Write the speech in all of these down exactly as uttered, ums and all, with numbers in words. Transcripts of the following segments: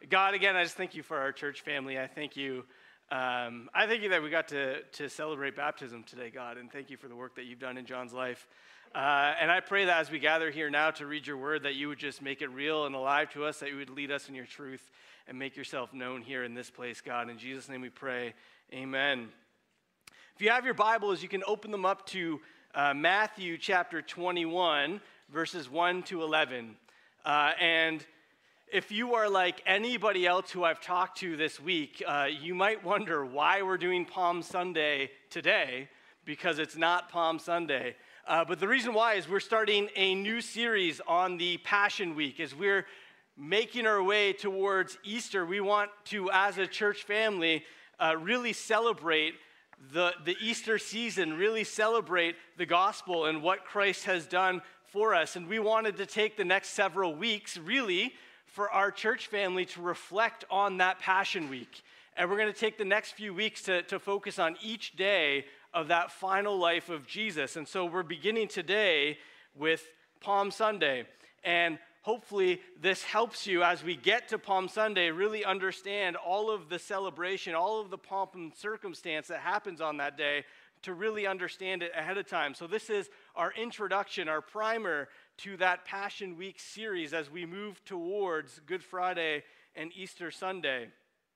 God, again, I just thank you for our church family. I thank you. Um, I thank you that we got to, to celebrate baptism today, God, and thank you for the work that you've done in John's life. Uh, and I pray that as we gather here now to read your word, that you would just make it real and alive to us, that you would lead us in your truth and make yourself known here in this place, God. In Jesus' name we pray, amen. If you have your Bibles, you can open them up to uh, Matthew chapter twenty-one, verses one to eleven. Uh, and if you are like anybody else who I've talked to this week, uh, you might wonder why we're doing Palm Sunday today, because it's not Palm Sunday. Uh, but the reason why is we're starting a new series on the Passion Week. As we're making our way towards Easter, we want to, as a church family, uh, really celebrate the, the Easter season, really celebrate the gospel and what Christ has done for us. And we wanted to take the next several weeks, really, for our church family to reflect on that Passion Week. And we're going to take the next few weeks to, to focus on each day of that final life of Jesus. And so we're beginning today with Palm Sunday. And hopefully this helps you as we get to Palm Sunday really understand all of the celebration, all of the pomp and circumstance that happens on that day, to really understand it ahead of time. So this is our introduction, our primer to that Passion Week series as we move towards Good Friday and Easter Sunday.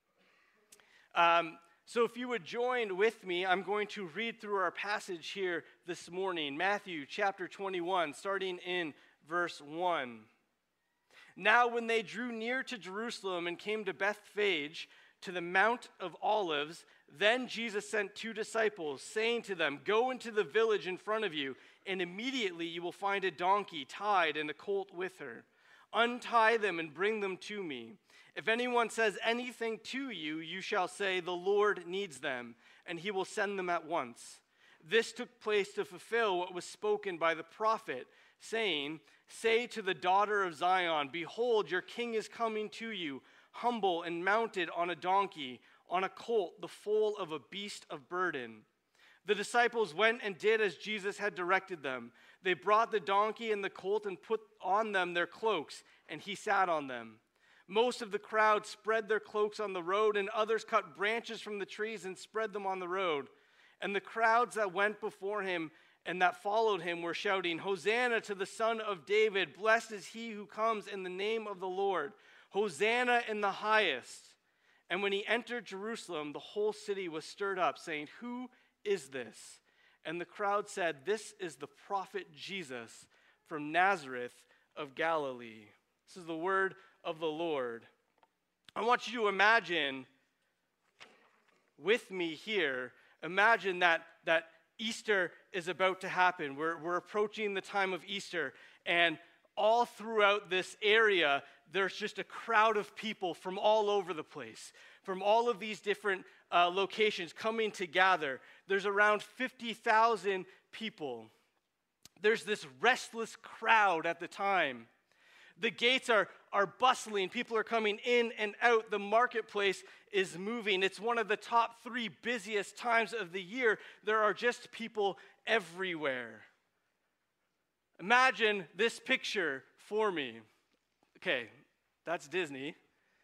Um, so if you would join with me, I'm going to read through our passage here this morning, Matthew chapter twenty-one, starting in verse one. Now when they drew near to Jerusalem and came to Bethphage, to the Mount of Olives, then Jesus sent two disciples, saying to them, "Go into the village in front of you, and immediately you will find a donkey tied and a colt with her. Untie them and bring them to me. If anyone says anything to you, you shall say, 'The Lord needs them,' and he will send them at once." This took place to fulfill what was spoken by the prophet, saying, "Say to the daughter of Zion, behold, your king is coming to you, humble and mounted on a donkey, on a colt, the foal of a beast of burden." The disciples went and did as Jesus had directed them. They brought the donkey and the colt and put on them their cloaks, and he sat on them. Most of the crowd spread their cloaks on the road, and others cut branches from the trees and spread them on the road. And the crowds that went before him and that followed him were shouting, "Hosanna to the Son of David! Blessed is he who comes in the name of the Lord! Hosanna in the highest!" And when he entered Jerusalem, the whole city was stirred up, saying, "Who is this?" And the crowd said, "This is the prophet Jesus from Nazareth of Galilee." This is the word of the Lord. I want you to imagine with me here, imagine that, that Easter is about to happen. We're, we're approaching the time of Easter, and all throughout this area, there's just a crowd of people from all over the place, from all of these different uh, locations coming to gather. There's around fifty thousand people. There's this restless crowd at the time. The gates are, are bustling. People are coming in and out. The marketplace is moving. It's one of the top three busiest times of the year. There are just people everywhere. Imagine this picture for me. Okay, that's Disney.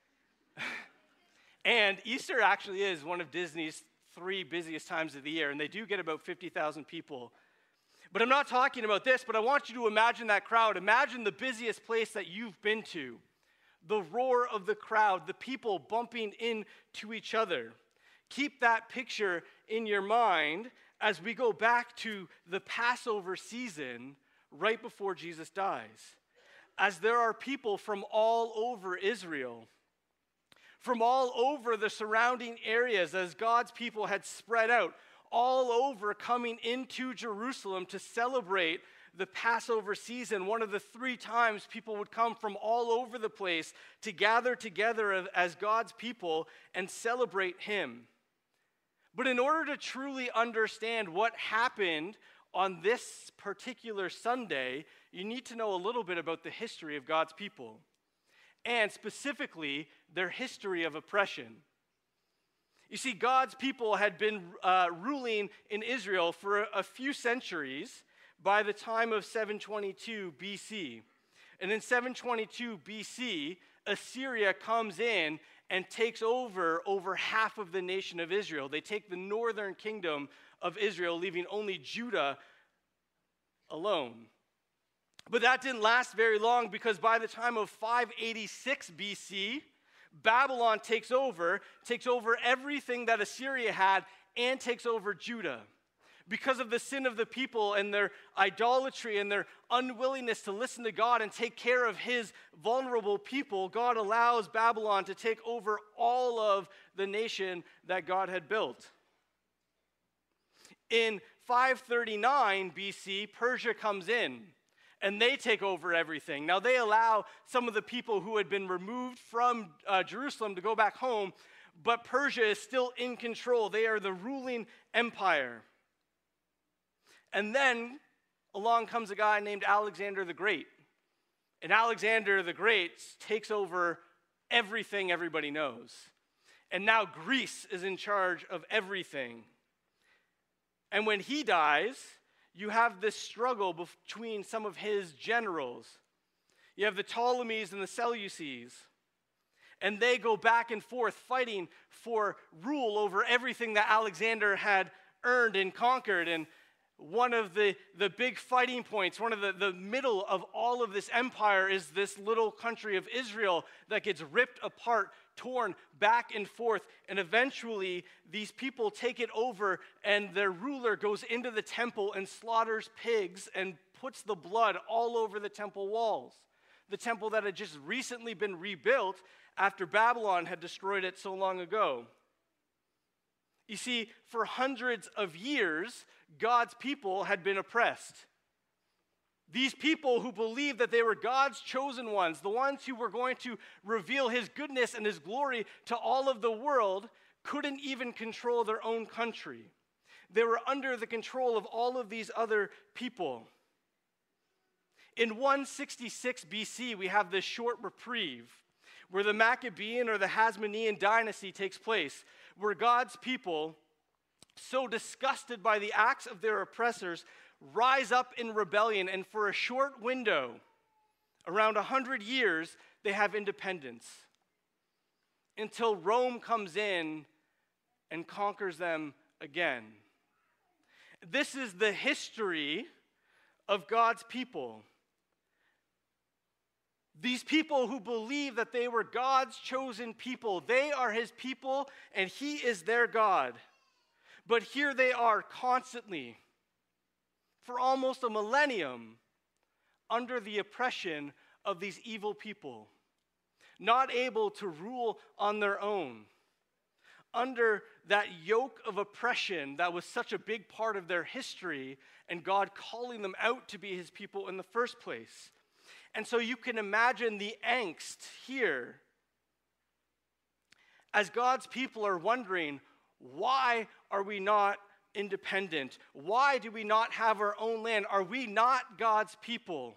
And Easter actually is one of Disney's three busiest times of the year, and they do get about fifty thousand people. But I'm not talking about this, but I want you to imagine that crowd. Imagine the busiest place that you've been to. The roar of the crowd, the people bumping into each other. Keep that picture in your mind as we go back to the Passover season right before Jesus dies. As there are people from all over Israel, from all over the surrounding areas, as God's people had spread out, all over coming into Jerusalem to celebrate the Passover season, one of the three times people would come from all over the place to gather together as God's people and celebrate him. But in order to truly understand what happened on this particular Sunday, you need to know a little bit about the history of God's people, and specifically their history of oppression. You see, God's people had been uh, ruling in Israel for a, a few centuries by the time of seven twenty-two B C. And in seven twenty-two B C, Assyria comes in and takes over over half of the nation of Israel. They take the northern kingdom of Israel, leaving only Judah alone. But that didn't last very long, because by the time of five eighty-six B C, Babylon takes over, takes over everything that Assyria had, and takes over Judah. Because of the sin of the people and their idolatry and their unwillingness to listen to God and take care of his vulnerable people, God allows Babylon to take over all of the nation that God had built. In five thirty-nine B C, Persia comes in, and they take over everything. Now, they allow some of the people who had been removed from uh, Jerusalem to go back home, but Persia is still in control. They are the ruling empire. And then along comes a guy named Alexander the Great. And Alexander the Great takes over everything everybody knows. And now Greece is in charge of everything. And when he dies, you have this struggle between some of his generals. You have the Ptolemies and the Seleucids. And they go back and forth fighting for rule over everything that Alexander had earned and conquered. And one of the, the big fighting points, one of the, the middle of all of this empire, is this little country of Israel that gets ripped apart, torn back and forth, and eventually these people take it over, and their ruler goes into the temple and slaughters pigs and puts the blood all over the temple walls. The temple that had just recently been rebuilt after Babylon had destroyed it so long ago. You see, for hundreds of years, God's people had been oppressed. These people who believed that they were God's chosen ones, the ones who were going to reveal his goodness and his glory to all of the world, couldn't even control their own country. They were under the control of all of these other people. In one sixty-six B C, we have this short reprieve where the Maccabean or the Hasmonean dynasty takes place, where God's people, so disgusted by the acts of their oppressors, rise up in rebellion, and for a short window, around one hundred years, they have independence, until Rome comes in and conquers them again. This is the history of God's people. These people who believe that they were God's chosen people, they are his people and he is their God. But here they are constantly, for almost a millennium, under the oppression of these evil people, not able to rule on their own, under that yoke of oppression that was such a big part of their history, and God calling them out to be his people in the first place. And so you can imagine the angst here as God's people are wondering, why are we not independent? Why do we not have our own land? Are we not God's people?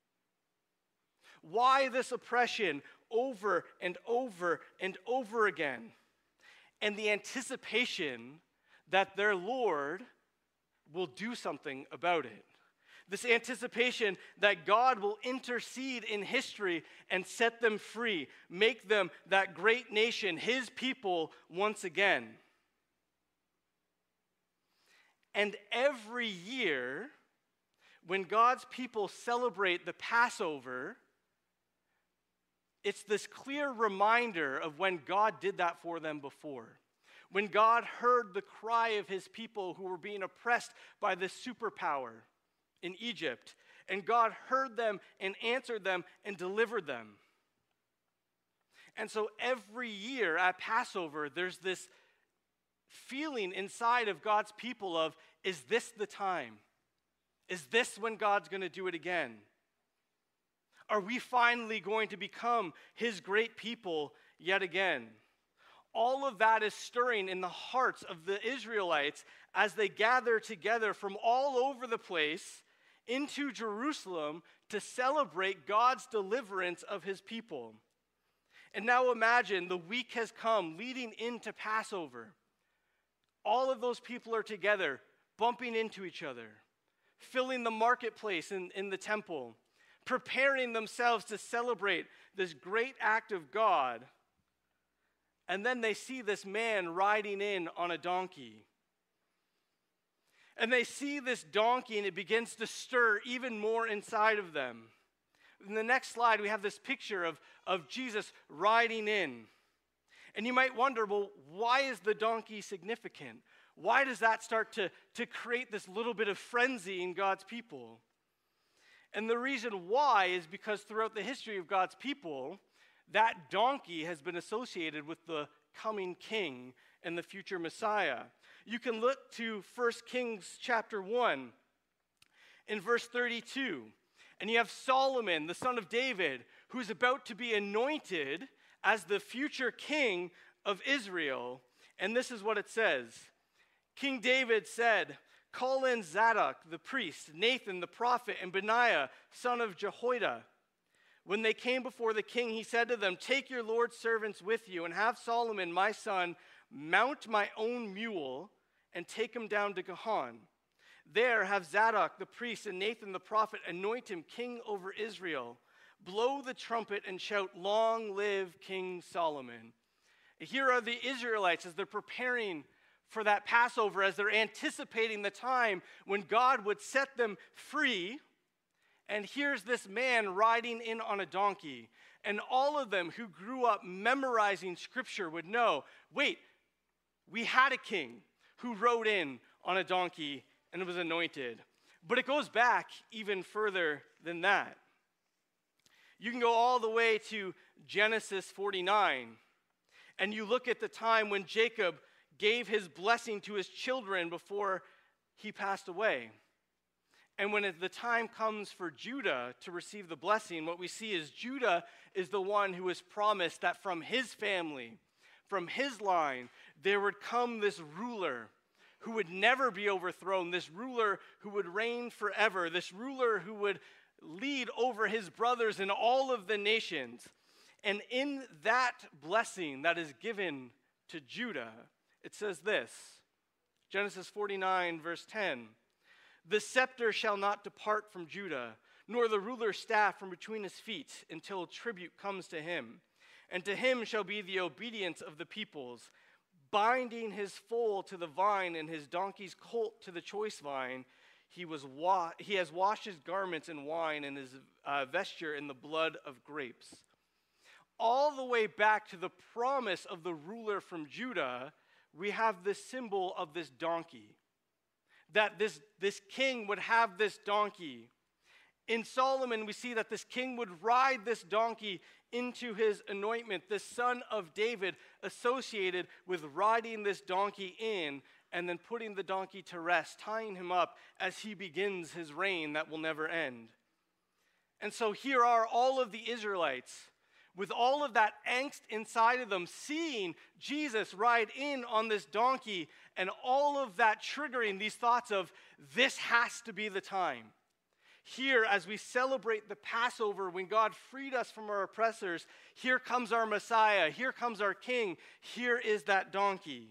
Why this oppression over and over and over again? And the anticipation that their Lord will do something about it. This anticipation that God will intercede in history and set them free, make them that great nation, his people, once again. And every year, when God's people celebrate the Passover, it's this clear reminder of when God did that for them before. When God heard the cry of his people who were being oppressed by this superpower in Egypt, and God heard them and answered them and delivered them. And so every year at Passover, there's this feeling inside of God's people of, is this the time? Is this when God's going to do it again? Are we finally going to become his great people yet again? All of that is stirring in the hearts of the Israelites as they gather together from all over the place into Jerusalem to celebrate God's deliverance of his people. And now imagine the week has come leading into Passover. All of those people are together, bumping into each other, filling the marketplace in, in the temple, preparing themselves to celebrate this great act of God. And then they see this man riding in on a donkey. And they see this donkey, and it begins to stir even more inside of them. In the next slide, we have this picture of, of Jesus riding in. And you might wonder, well, why is the donkey significant? Why does that start to, to create this little bit of frenzy in God's people? And the reason why is because throughout the history of God's people, that donkey has been associated with the coming king and the future Messiah. You can look to First Kings chapter one in verse thirty-two. And you have Solomon, the son of David, who's about to be anointed as the future king of Israel. And this is what it says. King David said, "Call in Zadok the priest, Nathan the prophet, and Benaiah, son of Jehoiada." When they came before the king, he said to them, "Take your Lord's servants with you, and have Solomon, my son, mount my own mule, and take him down to Gihon. There have Zadok the priest and Nathan the prophet anoint him king over Israel. Blow the trumpet and shout, 'Long live King Solomon.'" Here are the Israelites as they're preparing for that Passover, as they're anticipating the time when God would set them free. And here's this man riding in on a donkey. And all of them who grew up memorizing scripture would know, wait, we had a king who rode in on a donkey and was anointed. But it goes back even further than that. You can go all the way to Genesis forty-nine, and you look at the time when Jacob gave his blessing to his children before he passed away. And when the time comes for Judah to receive the blessing, what we see is Judah is the one who is promised that from his family, from his line, there would come this ruler who would never be overthrown, this ruler who would reign forever, this ruler who would lead over his brothers in all of the nations. And in that blessing that is given to Judah, it says this, Genesis forty-nine, verse ten, "The scepter shall not depart from Judah, nor the ruler's staff from between his feet, until tribute comes to him. And to him shall be the obedience of the peoples, binding his foal to the vine and his donkey's colt to the choice vine. He, was wa- he has washed his garments in wine and his uh, vesture in the blood of grapes." All the way back to the promise of the ruler from Judah, we have this symbol of this donkey. That this, this king would have this donkey. In Solomon, we see that this king would ride this donkey into his anointment, this son of David associated with riding this donkey in and then putting the donkey to rest, tying him up as he begins his reign that will never end. And so here are all of the Israelites with all of that angst inside of them, seeing Jesus ride in on this donkey, and all of that triggering these thoughts of, this has to be the time. Here, as we celebrate the Passover, when God freed us from our oppressors, here comes our Messiah, here comes our King, here is that donkey.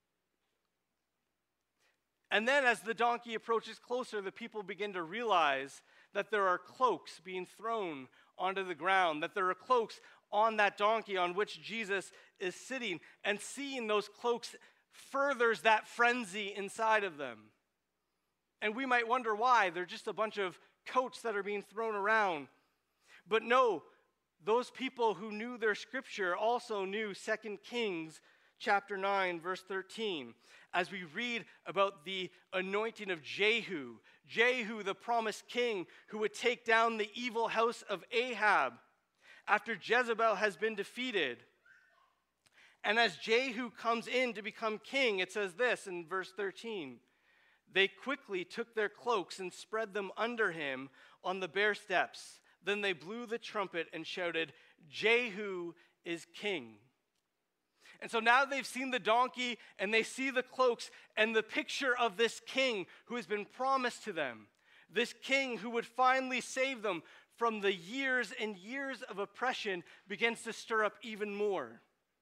And then as the donkey approaches closer, the people begin to realize that there are cloaks being thrown onto the ground, that there are cloaks on that donkey on which Jesus is sitting, and seeing those cloaks furthers that frenzy inside of them. And we might wonder why. They're just a bunch of coats that are being thrown around. But no, those people who knew their scripture also knew Second Kings chapter nine, verse thirteen, as we read about the anointing of Jehu. Jehu, the promised king who would take down the evil house of Ahab after Jezebel has been defeated. And as Jehu comes in to become king, it says this in verse thirteen, "They quickly took their cloaks and spread them under him on the bare steps. Then they blew the trumpet and shouted, 'Jehu is king.'" And so now they've seen the donkey and they see the cloaks and the picture of this king who has been promised to them. This king who would finally save them from the years and years of oppression begins to stir up even more.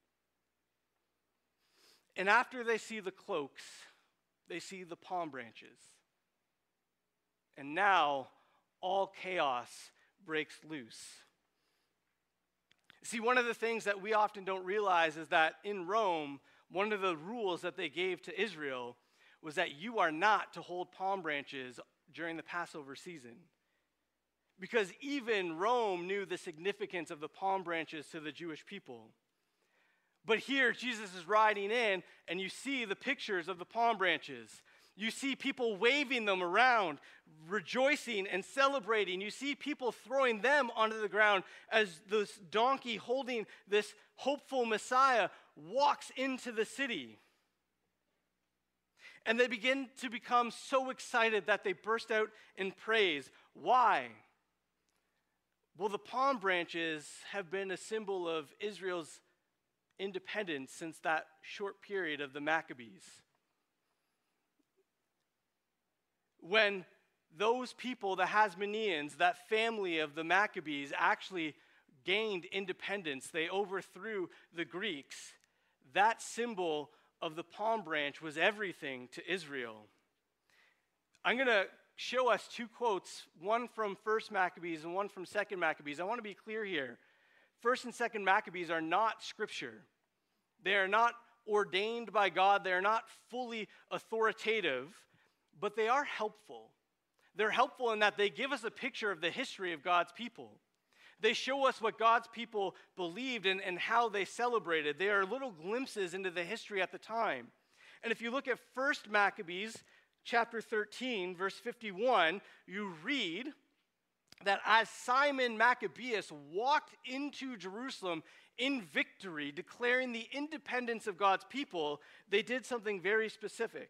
And after they see the cloaks, they see the palm branches. And now all chaos breaks loose. See, one of the things that we often don't realize is that in Rome, one of the rules that they gave to Israel was that you are not to hold palm branches during the Passover season. Because even Rome knew the significance of the palm branches to the Jewish people. But here, Jesus is riding in, and you see the pictures of the palm branches. You see people waving them around, rejoicing and celebrating. You see people throwing them onto the ground as this donkey holding this hopeful Messiah walks into the city. And they begin to become so excited that they burst out in praise. Why? Well, the palm branches have been a symbol of Israel's independence since that short period of the Maccabees. When those people, the Hasmoneans, that family of the Maccabees, actually gained independence, they overthrew the Greeks, that symbol of the palm branch was everything to Israel. I'm going to show us two quotes, one from First Maccabees and one from Second Maccabees. I want to be clear here. First and Second Maccabees are not scripture. They are not ordained by God. They are not fully authoritative, but they are helpful. They're helpful in that they give us a picture of the history of God's people. They show us what God's people believed and, and how they celebrated. They are little glimpses into the history at the time. And if you look at First Maccabees, chapter thirteen, verse fifty-one, you read that as Simon Maccabeus walked into Jerusalem in victory, declaring the independence of God's people, they did something very specific.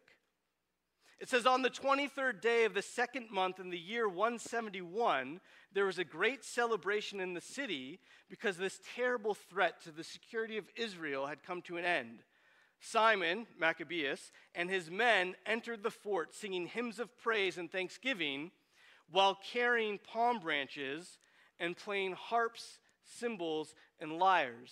It says, on the twenty-third day of the second month in the year one seventy-one, there was a great celebration in the city because this terrible threat to the security of Israel had come to an end. Simon, Maccabeus, and his men entered the fort singing hymns of praise and thanksgiving while carrying palm branches and playing harps, cymbals, and lyres.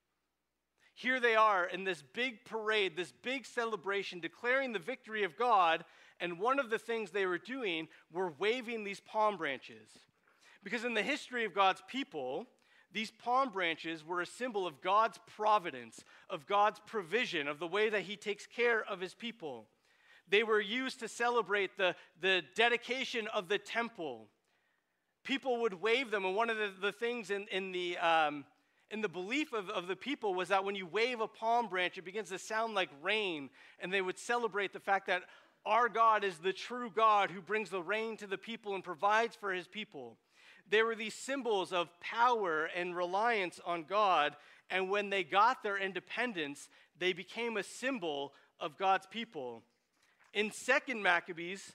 Here they are in this big parade, this big celebration, declaring the victory of God, and one of the things they were doing were waving these palm branches. Because in the history of God's people, these palm branches were a symbol of God's providence, of God's provision, of the way that he takes care of his people. They were used to celebrate the, the dedication of the temple. People would wave them, and one of the, the things in, in the... Um, And the belief of, of the people was that when you wave a palm branch, it begins to sound like rain. And they would celebrate the fact that our God is the true God who brings the rain to the people and provides for his people. There were these symbols of power and reliance on God. And when they got their independence, they became a symbol of God's people. In Second Maccabees,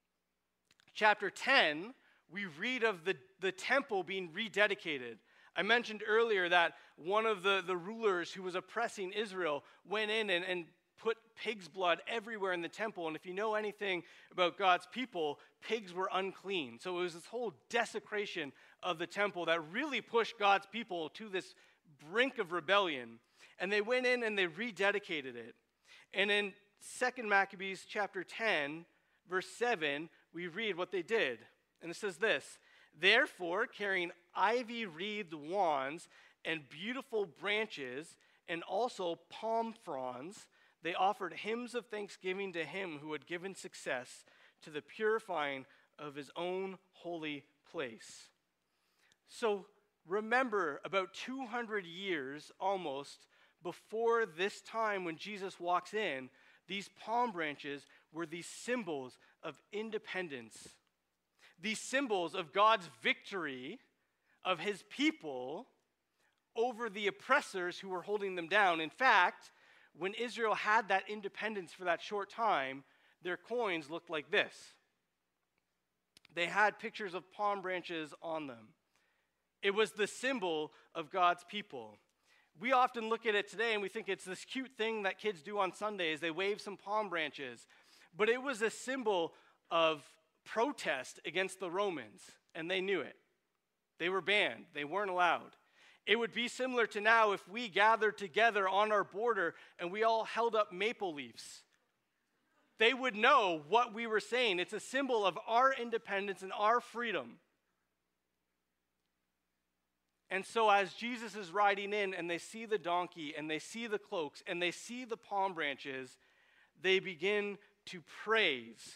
chapter ten, we read of the, the temple being rededicated. I mentioned earlier that one of the, the rulers who was oppressing Israel went in and, and put pig's blood everywhere in the temple. And if you know anything about God's people, pigs were unclean. So it was this whole desecration of the temple that really pushed God's people to this brink of rebellion. And they went in and they rededicated it. And in Second Maccabees chapter ten, verse seven, we read what they did. And it says this: therefore, carrying ivy-wreathed wands and beautiful branches and also palm fronds, they offered hymns of thanksgiving to him who had given success to the purifying of his own holy place. So remember, about two hundred years almost before this time when Jesus walks in, these palm branches were these symbols of independence. These symbols of God's victory of his people over the oppressors who were holding them down. In fact, when Israel had that independence for that short time, their coins looked like this. They had pictures of palm branches on them. It was the symbol of God's people. We often look at it today and we think it's this cute thing that kids do on Sundays. They wave some palm branches. But it was a symbol of protest against the Romans, and they knew it. They were banned. They weren't allowed. It would be similar to now if we gathered together on our border and we all held up maple leaves. They would know what we were saying. It's a symbol of our independence and our freedom. And so as Jesus is riding in and they see the donkey and they see the cloaks and they see the palm branches, they begin to praise.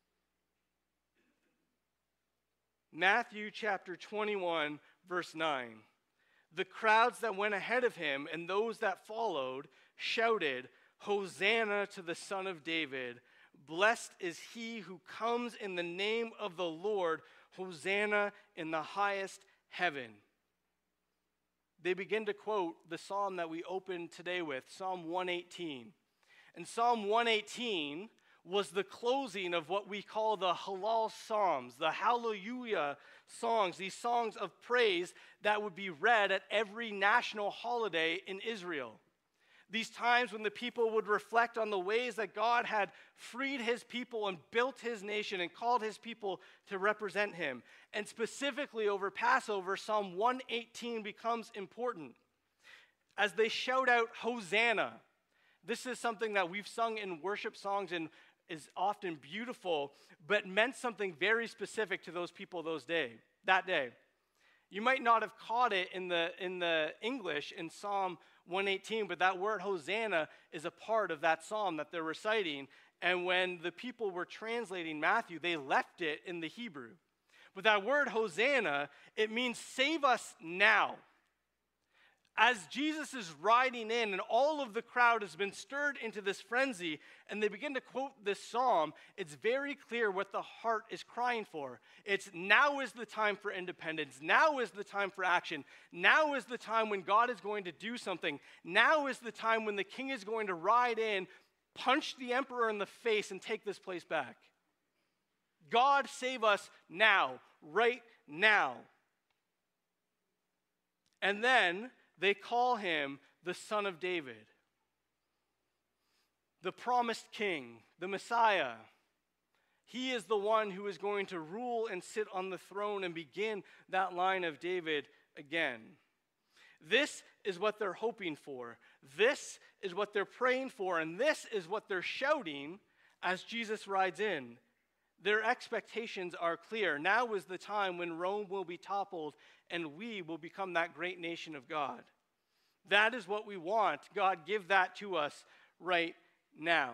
Matthew chapter twenty-one, verse nine. The crowds that went ahead of him and those that followed shouted, Hosanna to the Son of David. Blessed is he who comes in the name of the Lord. Hosanna in the highest heaven. They begin to quote the psalm that we opened today with, Psalm one eighteen. And Psalm one eighteen was the closing of what we call the Hallel Psalms, the Hallelujah songs, these songs of praise that would be read at every national holiday in Israel. These times when the people would reflect on the ways that God had freed his people and built his nation and called his people to represent him. And specifically over Passover, Psalm one eighteen becomes important. As they shout out, Hosanna. This is something that we've sung in worship songs and is often beautiful, but meant something very specific to those people those day, that day. You might not have caught it in the, in the English in Psalm one eighteen, but that word Hosanna is a part of that psalm that they're reciting. And when the people were translating Matthew, they left it in the Hebrew. But that word Hosanna, it means save us now. As Jesus is riding in and all of the crowd has been stirred into this frenzy and they begin to quote this psalm, it's very clear what the heart is crying for. It's now is the time for independence. Now is the time for action. Now is the time when God is going to do something. Now is the time when the king is going to ride in, punch the emperor in the face and take this place back. God save us now, right now. And then they call him the Son of David, the promised king, the Messiah. He is the one who is going to rule and sit on the throne and begin that line of David again. This is what they're hoping for. This is what they're praying for. And this is what they're shouting as Jesus rides in. Their expectations are clear. Now is the time when Rome will be toppled and we will become that great nation of God. That is what we want. God, give that to us right now.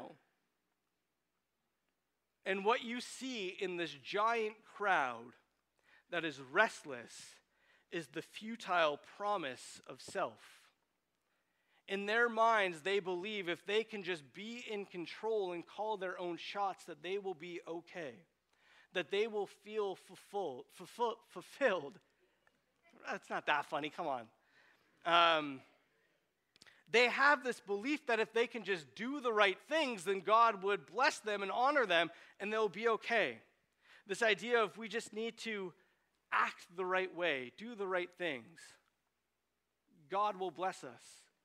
And what you see in this giant crowd that is restless is the futile promise of self. In their minds, they believe if they can just be in control and call their own shots, that they will be okay, that they will feel fulfilled. fulfill, fulfilled. That's not that funny, come on. Um, they have this belief that if they can just do the right things, then God would bless them and honor them, and they'll be okay. This idea of we just need to act the right way, do the right things, God will bless us.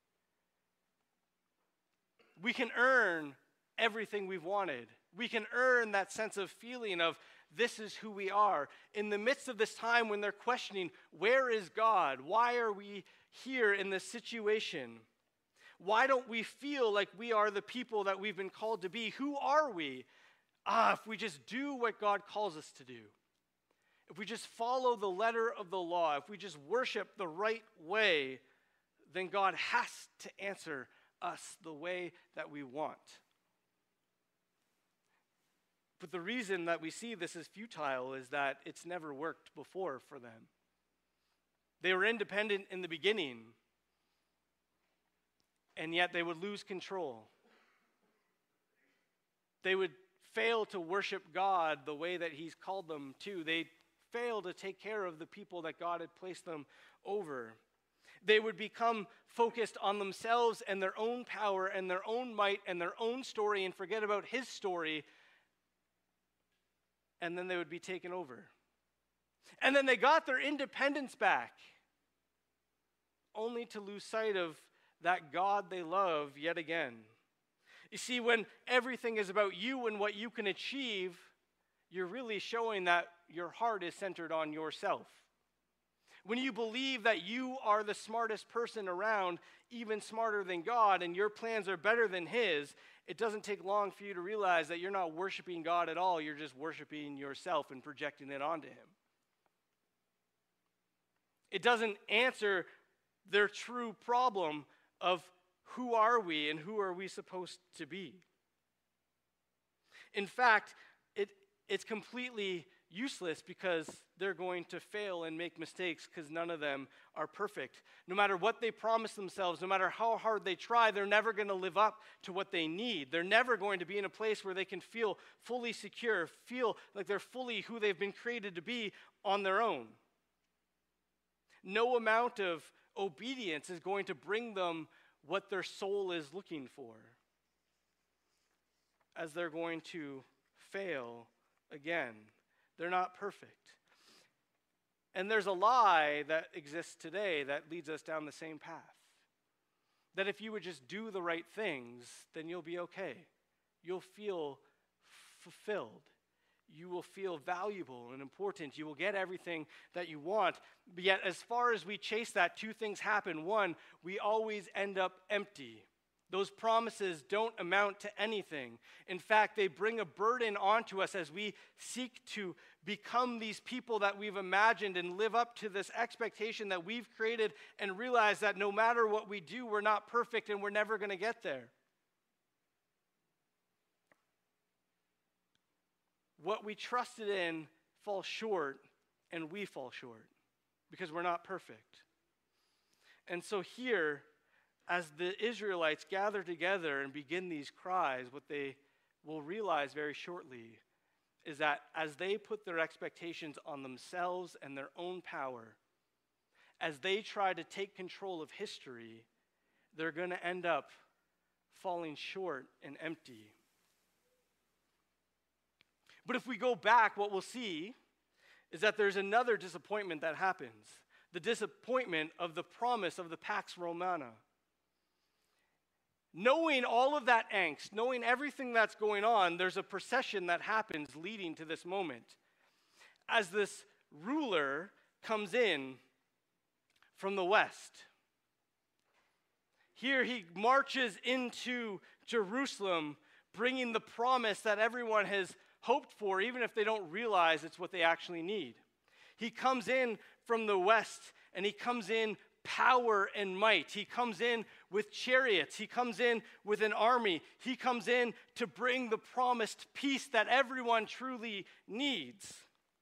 We can earn everything we've wanted. We can earn that sense of feeling of this is who we are. In the midst of this time when they're questioning, where is God? Why are we here in this situation? Why don't we feel like we are the people that we've been called to be? Who are we? Ah, if we just do what God calls us to do. If we just follow the letter of the law, if we just worship the right way, then God has to answer us the way that we want. But the reason that we see this as futile is that it's never worked before for them. They were independent in the beginning, and yet they would lose control. They would fail to worship God the way that he's called them to. They fail to take care of the people that God had placed them over. They would become focused on themselves and their own power and their own might and their own story and forget about his story, and then they would be taken over. And then they got their independence back, only to lose sight of that God they love yet again. You see, when everything is about you and what you can achieve, you're really showing that your heart is centered on yourself. When you believe that you are the smartest person around, even smarter than God, and your plans are better than his, it doesn't take long for you to realize that you're not worshiping God at all. You're just worshiping yourself and projecting it onto him. It doesn't answer their true problem of who are we and who are we supposed to be. In fact, it, it's completely useless because they're going to fail and make mistakes because none of them are perfect. No matter what they promise themselves, no matter how hard they try, they're never going to live up to what they need. They're never going to be in a place where they can feel fully secure, feel like they're fully who they've been created to be on their own. No amount of obedience is going to bring them what their soul is looking for, as they're going to fail again. They're not perfect. And there's a lie that exists today that leads us down the same path. That if you would just do the right things, then you'll be okay. You'll feel fulfilled. You will feel valuable and important. You will get everything that you want. But yet, as far as we chase that, two things happen. One, we always end up empty. Those promises don't amount to anything. In fact, they bring a burden onto us as we seek to become these people that we've imagined and live up to this expectation that we've created and realize that no matter what we do, we're not perfect and we're never going to get there. What we trusted in falls short, and we fall short because we're not perfect. And so here, as the Israelites gather together and begin these cries, what they will realize very shortly is that as they put their expectations on themselves and their own power, as they try to take control of history, they're going to end up falling short and empty. But if we go back, what we'll see is that there's another disappointment that happens. The disappointment of the promise of the Pax Romana. Knowing all of that angst, knowing everything that's going on, there's a procession that happens leading to this moment. As this ruler comes in from the west. Here he marches into Jerusalem, bringing the promise that everyone has hoped for, even if they don't realize it's what they actually need. He comes in from the west, and he comes in power and might. He comes in with chariots. He comes in with an army. He comes in to bring the promised peace that everyone truly needs.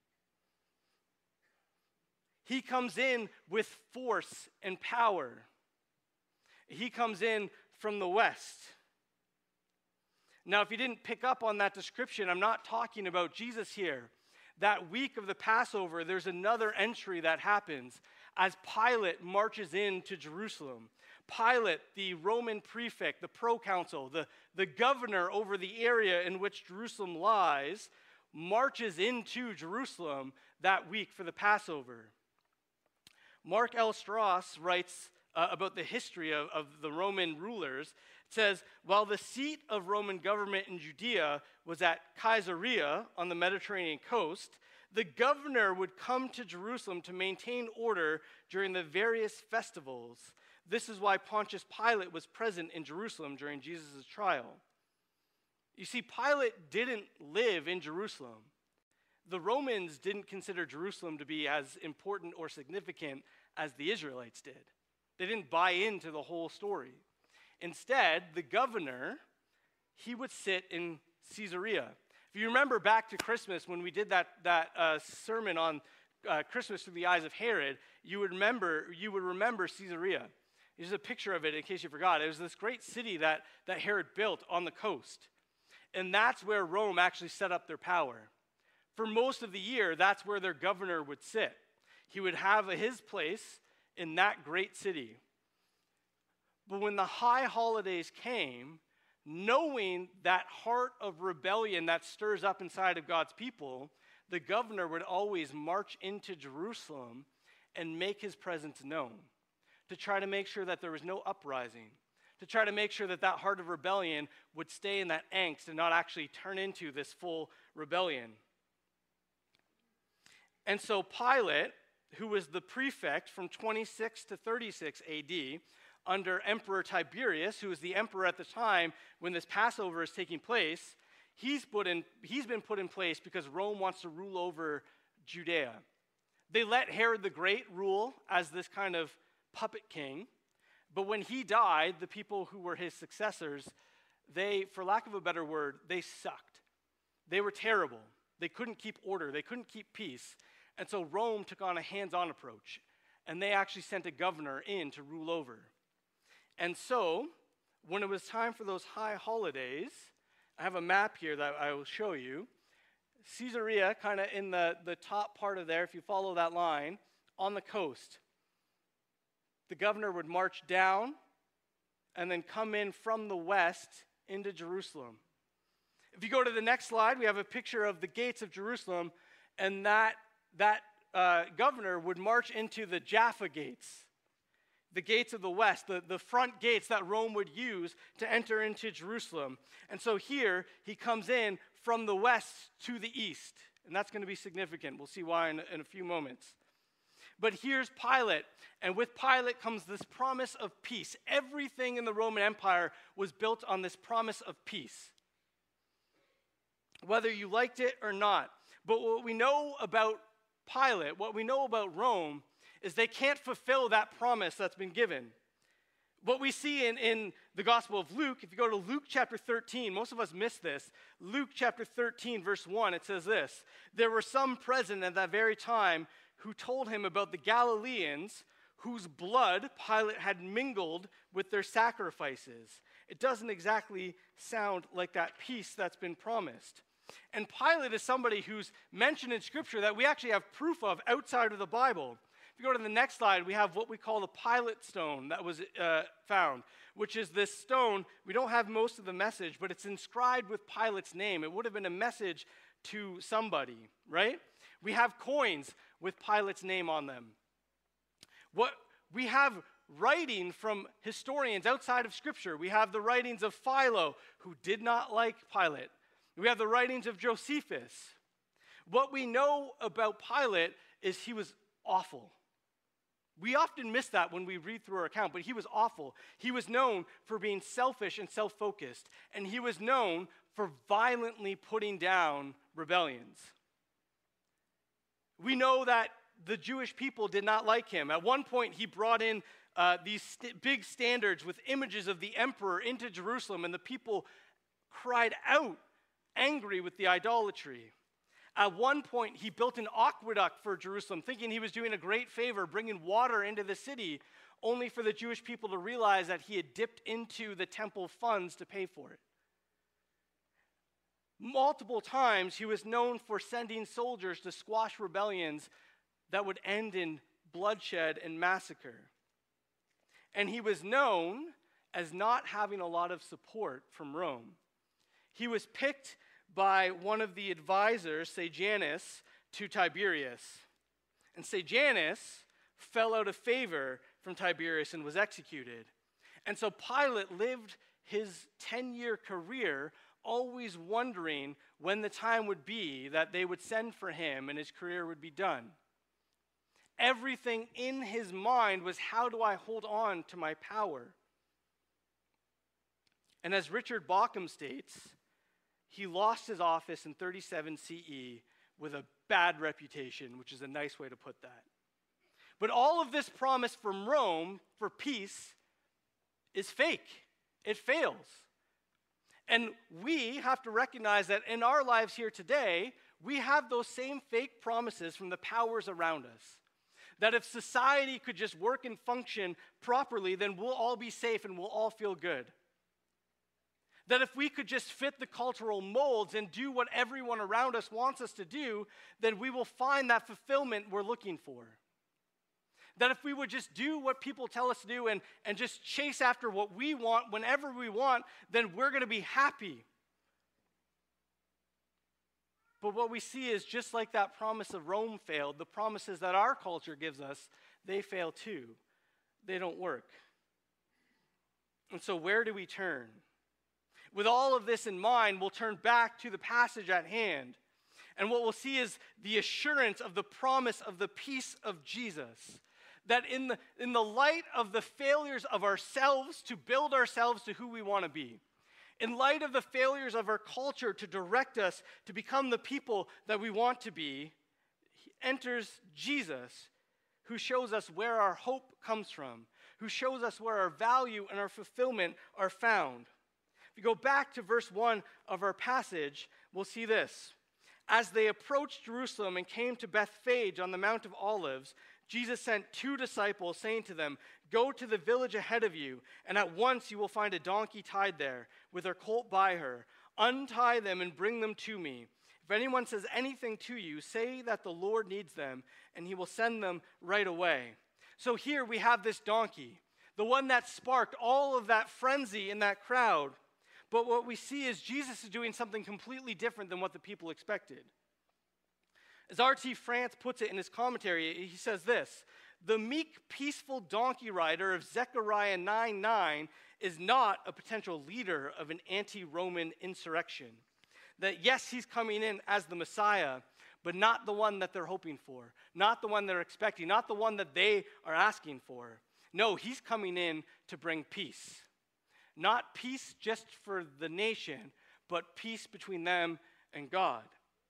He comes in with force and power. He comes in from the west. Now, if you didn't pick up on that description, I'm not talking about Jesus here. That week of the Passover, there's another entry that happens as Pilate marches into Jerusalem. Pilate, the Roman prefect, the proconsul, the, the governor over the area in which Jerusalem lies, marches into Jerusalem that week for the Passover. Mark L. Strauss writes uh, about the history of, of the Roman rulers. It says, while the seat of Roman government in Judea was at Caesarea on the Mediterranean coast, the governor would come to Jerusalem to maintain order during the various festivals. This is why Pontius Pilate was present in Jerusalem during Jesus' trial. You see, Pilate didn't live in Jerusalem. The Romans didn't consider Jerusalem to be as important or significant as the Israelites did. They didn't buy into the whole story. Instead, the governor, he would sit in Caesarea. If you remember back to Christmas when we did that, that uh, sermon on uh, Christmas through the eyes of Herod, you would remember, you would remember Caesarea. Here's a picture of it in case you forgot. It was this great city that, that Herod built on the coast. And that's where Rome actually set up their power. For most of the year, that's where their governor would sit. He would have his place in that great city. But when the high holidays came, knowing that heart of rebellion that stirs up inside of God's people, the governor would always march into Jerusalem and make his presence known, to try to make sure that there was no uprising, to try to make sure that that heart of rebellion would stay in that angst and not actually turn into this full rebellion. And so Pilate, who was the prefect from twenty-six to thirty-six A D, under Emperor Tiberius, who was the emperor at the time when this Passover is taking place, he's, put in, he's been put in place because Rome wants to rule over Judea. They let Herod the Great rule as this kind of puppet king. But when he died, the people who were his successors, they, for lack of a better word, they sucked. They were terrible. They couldn't keep order. They couldn't keep peace. And so Rome took on a hands-on approach. And they actually sent a governor in to rule over. And so, when it was time for those high holidays, I have a map here that I will show you. Caesarea, kind of in the, the top part of there, if you follow that line, on the coast. The governor would march down and then come in from the west into Jerusalem. If you go to the next slide, we have a picture of the gates of Jerusalem, and that, that uh, governor would march into the Jaffa gates, the gates of the west, the, the front gates that Rome would use to enter into Jerusalem. And so here, he comes in from the west to the east, and that's going to be significant. We'll see why in, in a few moments. But here's Pilate, and with Pilate comes this promise of peace. Everything in the Roman Empire was built on this promise of peace, whether you liked it or not. But what we know about Pilate, what we know about Rome, is they can't fulfill that promise that's been given. What we see in, in the Gospel of Luke, if you go to Luke chapter thirteen, most of us miss this. Luke chapter thirteen, verse one, it says this: "There were some present at that very time who told him about the Galileans whose blood Pilate had mingled with their sacrifices." It doesn't exactly sound like that peace that's been promised. And Pilate is somebody who's mentioned in Scripture that we actually have proof of outside of the Bible. If you go to the next slide, we have what we call the Pilate stone that was uh, found, which is this stone. We don't have most of the message, but it's inscribed with Pilate's name. It would have been a message to somebody, right? We have coins with Pilate's name on them. What we have writing from historians outside of Scripture. We have the writings of Philo, who did not like Pilate. We have the writings of Josephus. What we know about Pilate is he was awful. We often miss that when we read through our account, but he was awful. He was known for being selfish and self-focused, and he was known for violently putting down rebellions. We know that the Jewish people did not like him. At one point, he brought in uh, these st- big standards with images of the emperor into Jerusalem, and the people cried out, angry with the idolatry. At one point, he built an aqueduct for Jerusalem, thinking he was doing a great favor, bringing water into the city, only for the Jewish people to realize that he had dipped into the temple funds to pay for it. Multiple times, he was known for sending soldiers to squash rebellions that would end in bloodshed and massacre. And he was known as not having a lot of support from Rome. He was picked by one of the advisors, Sejanus, to Tiberius. And Sejanus fell out of favor from Tiberius and was executed. And so Pilate lived his ten-year career always wondering when the time would be that they would send for him and his career would be done. Everything in his mind was, how do I hold on to my power? And as Richard Bauckham states, he lost his office in thirty-seven C E with a bad reputation, which is a nice way to put that. But all of this promise from Rome for peace is fake. It fails. And we have to recognize that in our lives here today, we have those same fake promises from the powers around us. That if society could just work and function properly, then we'll all be safe and we'll all feel good. That if we could just fit the cultural molds and do what everyone around us wants us to do, then we will find that fulfillment we're looking for. That if we would just do what people tell us to do and, and just chase after what we want whenever we want, then we're going to be happy. But what we see is just like that promise of Rome failed, the promises that our culture gives us, they fail too. They don't work. And so where do we turn? With all of this in mind, we'll turn back to the passage at hand. And what we'll see is the assurance of the promise of the peace of Jesus. That in the, in the light of the failures of ourselves to build ourselves to who we want to be, in light of the failures of our culture to direct us to become the people that we want to be, enters Jesus, who shows us where our hope comes from, who shows us where our value and our fulfillment are found. If you go back to verse one of our passage, we'll see this. As they approached Jerusalem and came to Bethphage on the Mount of Olives, Jesus sent two disciples, saying to them, "Go to the village ahead of you, and at once you will find a donkey tied there, with her colt by her. Untie them and bring them to me. If anyone says anything to you, say that the Lord needs them, and he will send them right away." So here we have this donkey, the one that sparked all of that frenzy in that crowd. But what we see is Jesus is doing something completely different than what the people expected. As R T France puts it in his commentary, he says this: "The meek, peaceful donkey rider of Zechariah nine nine is not a potential leader of an anti-Roman insurrection. That yes, he's coming in as the Messiah, but not the one that they're hoping for, not the one they're expecting, not the one that they are asking for. No, he's coming in to bring peace. Not peace just for the nation, but peace between them and God."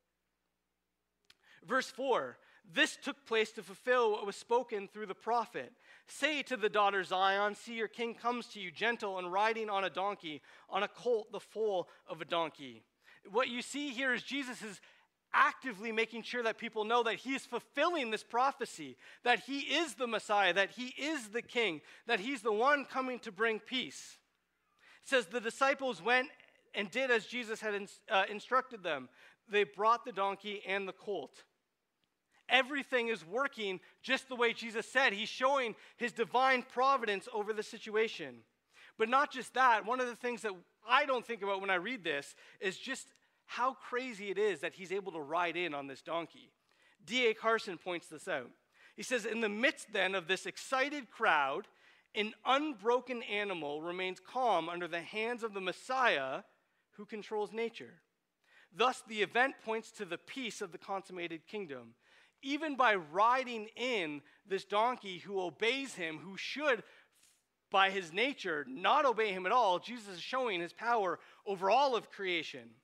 Verse four, "This took place to fulfill what was spoken through the prophet. Say to the daughter Zion, see, your king comes to you, gentle and riding on a donkey, on a colt, the foal of a donkey." What you see here is Jesus is actively making sure that people know that he is fulfilling this prophecy, that he is the Messiah, that he is the king, that he's the one coming to bring peace. It says the disciples went and did as Jesus had ins- uh, instructed them. They brought the donkey and the colt. Everything is working just the way Jesus said. He's showing his divine providence over the situation. But not just that, one of the things that I don't think about when I read this is just how crazy it is that he's able to ride in on this donkey. D A Carson points this out. He says, "In the midst then of this excited crowd, an unbroken animal remains calm under the hands of the Messiah who controls nature. Thus, the event points to the peace of the consummated kingdom. Even by riding in this donkey who obeys him, who should, by his nature, not obey him at all, Jesus is showing his power over all of creation."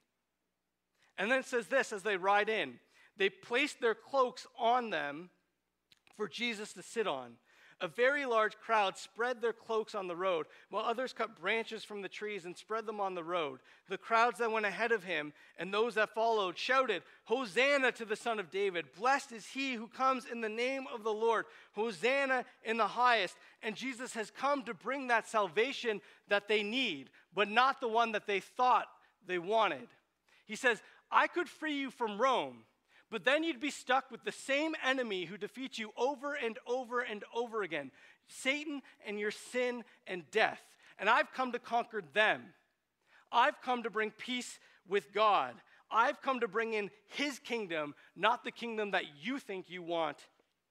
And then it says this, as they ride in, they placed their cloaks on them for Jesus to sit on. A very large crowd spread their cloaks on the road, while others cut branches from the trees and spread them on the road. The crowds that went ahead of him and those that followed shouted, "Hosanna to the Son of David! Blessed is he who comes in the name of the Lord! Hosanna in the highest!" And Jesus has come to bring that salvation that they need, but not the one that they thought they wanted. He says, "I could free you from Rome, but then you'd be stuck with the same enemy who defeats you over and over and over again, Satan and your sin and death. And I've come to conquer them. I've come to bring peace with God. I've come to bring in his kingdom, not the kingdom that you think you want."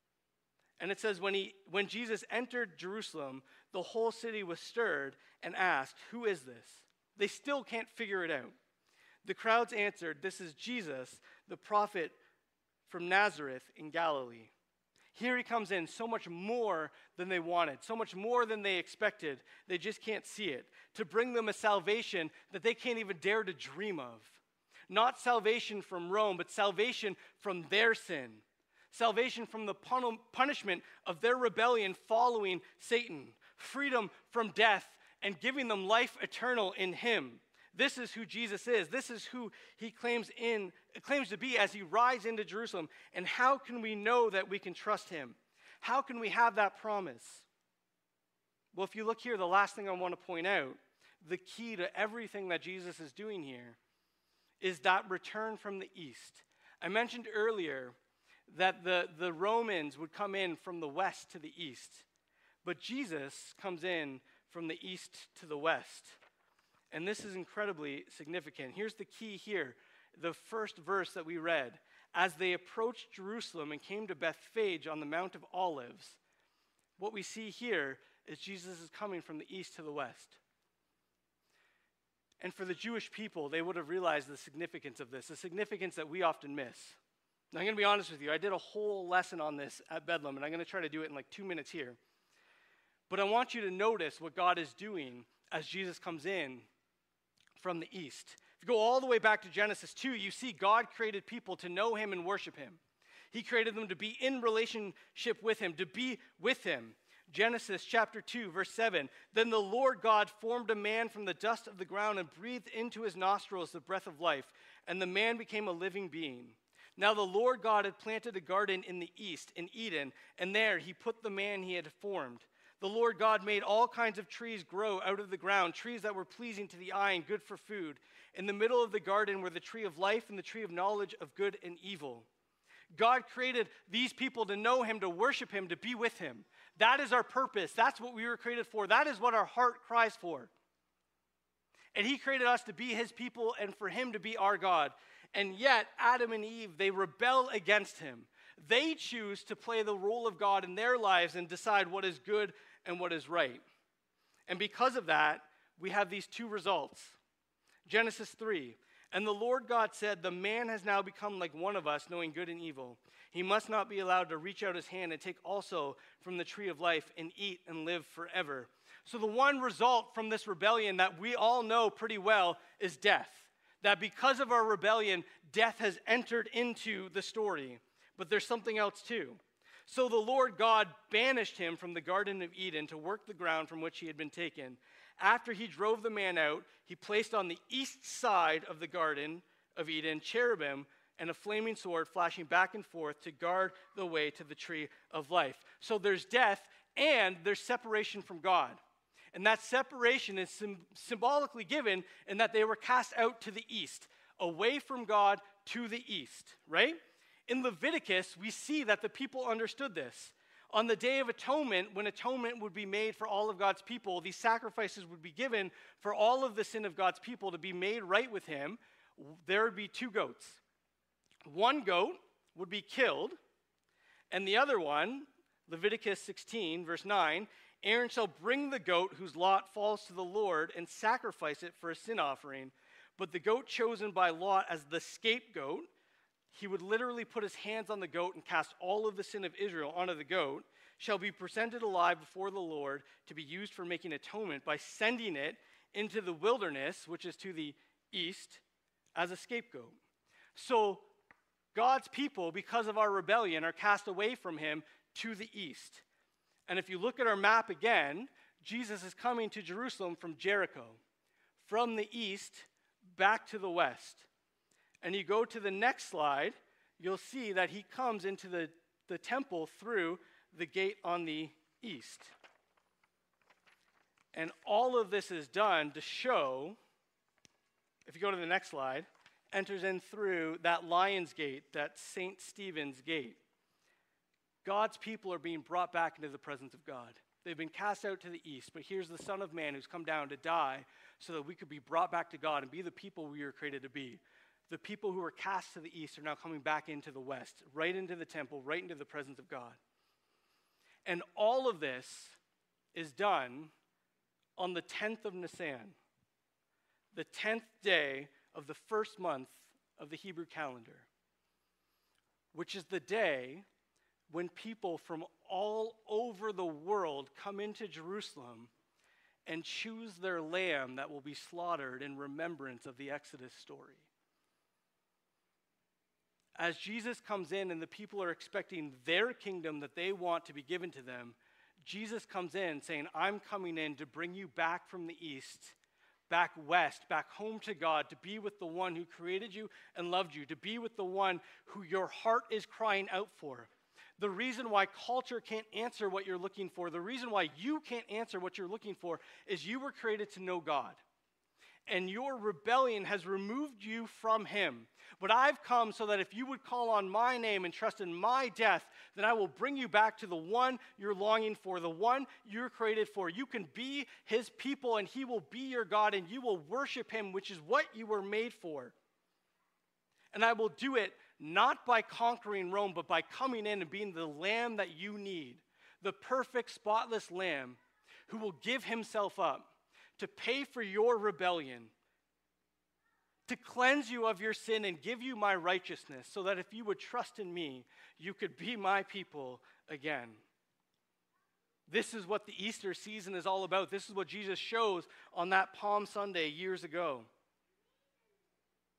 And it says, when he, when Jesus entered Jerusalem, the whole city was stirred and asked, "Who is this?" They still can't figure it out. The crowds answered, "This is Jesus, the prophet from Nazareth in Galilee." Here he comes in so much more than they wanted, so much more than they expected. They just can't see it. To bring them a salvation that they can't even dare to dream of. Not salvation from Rome, but salvation from their sin. Salvation from the pun- punishment of their rebellion following Satan. Freedom from death and giving them life eternal in him. This is who Jesus is. This is who he claims in claims to be as he rides into Jerusalem. And how can we know that we can trust him? How can we have that promise? Well, if you look here, the last thing I want to point out, the key to everything that Jesus is doing here is that return from the east. I mentioned earlier that the, the Romans would come in from the west to the east. But Jesus comes in from the east to the west. And this is incredibly significant. Here's the key here, the first verse that we read. As they approached Jerusalem and came to Bethphage on the Mount of Olives, what we see here is Jesus is coming from the east to the west. And for the Jewish people, they would have realized the significance of this, the significance that we often miss. Now, I'm going to be honest with you. I did a whole lesson on this at Bedlam, and I'm going to try to do it in like two minutes here. But I want you to notice what God is doing as Jesus comes in from the east. If you go all the way back to Genesis two, you see God created people to know him and worship him. He created them to be in relationship with him, to be with him. Genesis chapter two, verse seven. Then the Lord God formed a man from the dust of the ground and breathed into his nostrils the breath of life, and the man became a living being. Now the Lord God had planted a garden in the east, in Eden, and there he put the man he had formed. The Lord God made all kinds of trees grow out of the ground, trees that were pleasing to the eye and good for food. In the middle of the garden were the tree of life and the tree of knowledge of good and evil. God created these people to know him, to worship him, to be with him. That is our purpose. That's what we were created for. That is what our heart cries for. And he created us to be his people and for him to be our God. And yet, Adam and Eve, they rebel against him. They choose to play the role of God in their lives and decide what is good and what is right. And because of that, we have these two results. Genesis three. And the Lord God said, the man has now become like one of us, knowing good and evil. He must not be allowed to reach out his hand and take also from the tree of life and eat and live forever. So the one result from this rebellion that we all know pretty well is death. That because of our rebellion, death has entered into the story. But there's something else too. So the Lord God banished him from the Garden of Eden to work the ground from which he had been taken. After he drove the man out, he placed on the east side of the Garden of Eden cherubim and a flaming sword flashing back and forth to guard the way to the tree of life. So there's death and there's separation from God. And that separation is sim- symbolically given in that they were cast out to the east, away from God to the east, right? In Leviticus, we see that the people understood this. On the Day of Atonement, when atonement would be made for all of God's people, these sacrifices would be given for all of the sin of God's people to be made right with him. There would be two goats. One goat would be killed, and the other one, Leviticus sixteen, verse nine, Aaron shall bring the goat whose lot falls to the Lord and sacrifice it for a sin offering. But the goat chosen by Lot as the scapegoat, he would literally put his hands on the goat and cast all of the sin of Israel onto the goat, shall be presented alive before the Lord to be used for making atonement by sending it into the wilderness, which is to the east, as a scapegoat. So God's people, because of our rebellion, are cast away from him to the east. And if you look at our map again, Jesus is coming to Jerusalem from Jericho, from the east back to the west. And you go to the next slide, you'll see that he comes into the, the temple through the gate on the east. And all of this is done to show, if you go to the next slide, enters in through that Lion's Gate, that Saint Stephen's Gate. God's people are being brought back into the presence of God. They've been cast out to the east, but here's the Son of Man who's come down to die so that we could be brought back to God and be the people we were created to be. The people who were cast to the east are now coming back into the west, right into the temple, right into the presence of God. And all of this is done on the tenth of Nisan, the tenth day of the first month of the Hebrew calendar, which is the day when people from all over the world come into Jerusalem and choose their lamb that will be slaughtered in remembrance of the Exodus story. As Jesus comes in and the people are expecting their kingdom that they want to be given to them, Jesus comes in saying, I'm coming in to bring you back from the east, back west, back home to God, to be with the one who created you and loved you, to be with the one who your heart is crying out for. The reason why culture can't answer what you're looking for, the reason why you can't answer what you're looking for, is you were created to know God. And your rebellion has removed you from him. But I've come so that if you would call on my name and trust in my death, then I will bring you back to the one you're longing for, the one you're created for. You can be his people and he will be your God and you will worship him, which is what you were made for. And I will do it not by conquering Rome, but by coming in and being the lamb that you need, the perfect, spotless lamb who will give himself up to pay for your rebellion, to cleanse you of your sin and give you my righteousness, so that if you would trust in me, you could be my people again. This is what the Easter season is all about. This is what Jesus shows on that Palm Sunday years ago.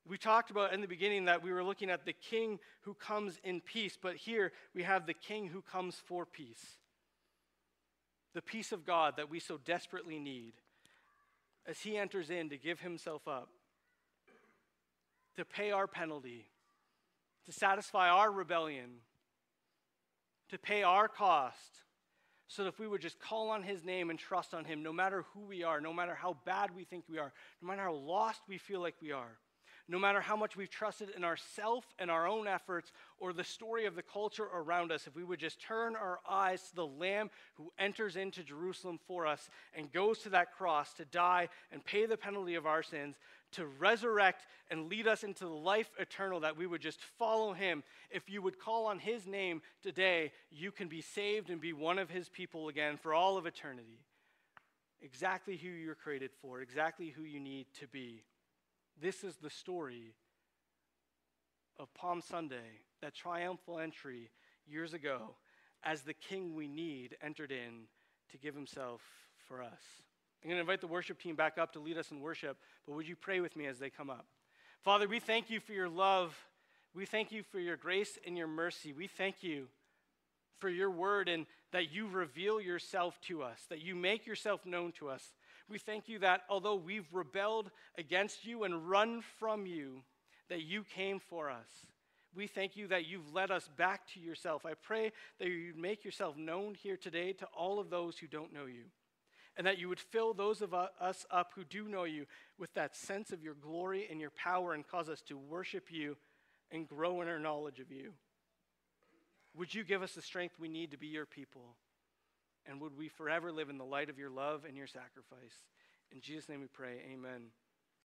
We talked about in the beginning that we were looking at the king who comes in peace, but here we have the king who comes for peace. The peace of God that we so desperately need as he enters in to give himself up, to pay our penalty, to satisfy our rebellion, to pay our cost, so that if we would just call on his name and trust on him, no matter who we are, no matter how bad we think we are, no matter how lost we feel like we are, no matter how much we've trusted in ourself and our own efforts or the story of the culture around us, if we would just turn our eyes to the Lamb who enters into Jerusalem for us and goes to that cross to die and pay the penalty of our sins, to resurrect and lead us into the life eternal, that we would just follow him. If you would call on his name today, you can be saved and be one of his people again for all of eternity. Exactly who you're created for, exactly who you need to be. This is the story of Palm Sunday, that triumphal entry years ago as the king we need entered in to give himself for us. I'm going to invite the worship team back up to lead us in worship, but would you pray with me as they come up? Father, we thank you for your love. We thank you for your grace and your mercy. We thank you for your word and that you reveal yourself to us, that you make yourself known to us. We thank you that although we've rebelled against you and run from you, that you came for us. We thank you that you've led us back to yourself. I pray that you'd make yourself known here today to all of those who don't know you, and that you would fill those of us up who do know you with that sense of your glory and your power and cause us to worship you and grow in our knowledge of you. Would you give us the strength we need to be your people? And would we forever live in the light of your love and your sacrifice? In Jesus' name we pray, amen.